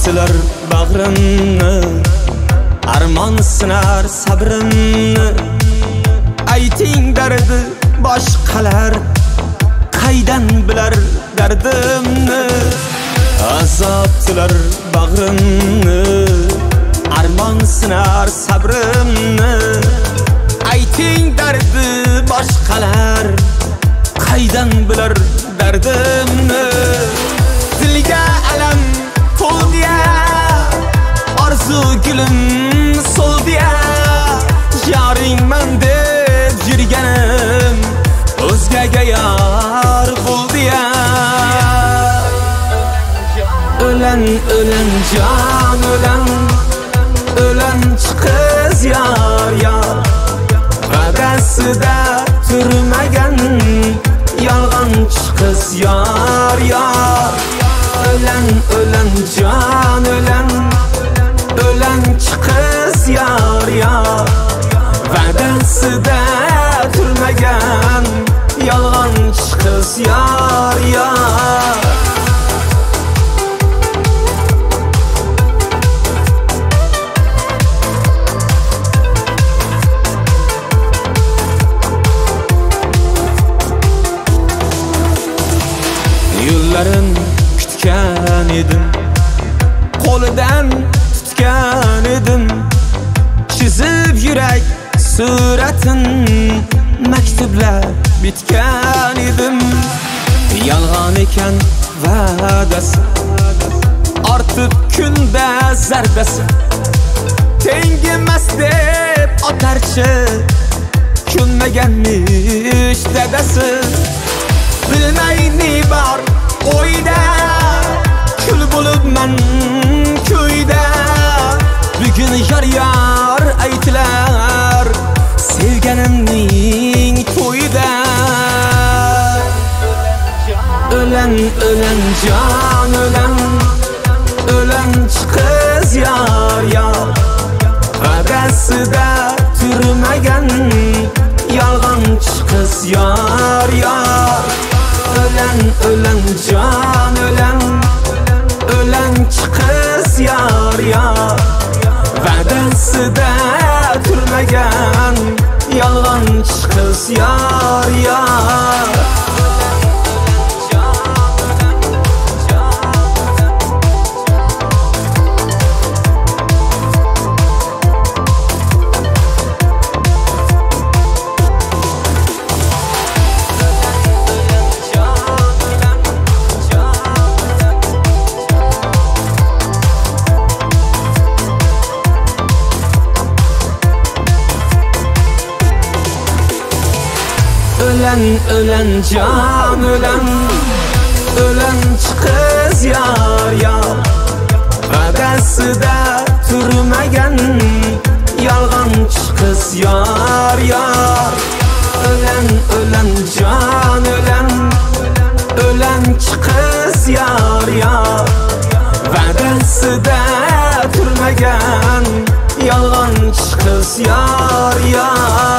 Azobtilar bag'rimni, armon sinar sabrimni. Ayting dardi boshqalar qaydan bilar dardimni. Azobtilar bag'rimni, armon sinar sabrimni. Ayting dardi boshqalar qaydan bilar dardimni. Dilga alam to'ldiya, orzu gulim so'ldiya. Yoringman deb yurganim o'zgaga yor bo'ldiya. Ölen ölen can ölen, ölen qiz yar yar. Va'dasida turmagan yolg'onchi qiz yar yar. Ölen ölen can ölen, ölen qiz yar yar. Va'dasida turmagan yolg'onchi qiz yar yar. Yo'llarin kutgan edim, qo'lidan tutgan edim. Chizib yurak suratin, maktublar bitgan edim. Yolg'on ekan va'dasi, ortib kunda zarbasi. Tengimas deb otarchi, ko'nmaganmish dadasi. Bilmay ne bor o'yda, kul bo'libman ko'yda. Bugun yar yar aytilar sevganimning to'yida. Ölen ölen can ölen, ölen qiz yar yar. Va'dasida turmagan yolg'onchi qiz yar yar. Ölen ölen can ölen, ölen qiz yar yar. Va'dasida turmagan yolg'onchi qiz yar yar. Ölen ölen can ölen, ölen qiz yar yar. Va'dasida turmagan yolg'onchi qiz yar yar. Ölen ölen can ölen, ölen qiz yar yar. Va'dasida turmagan yolg'onchi qiz yar yar.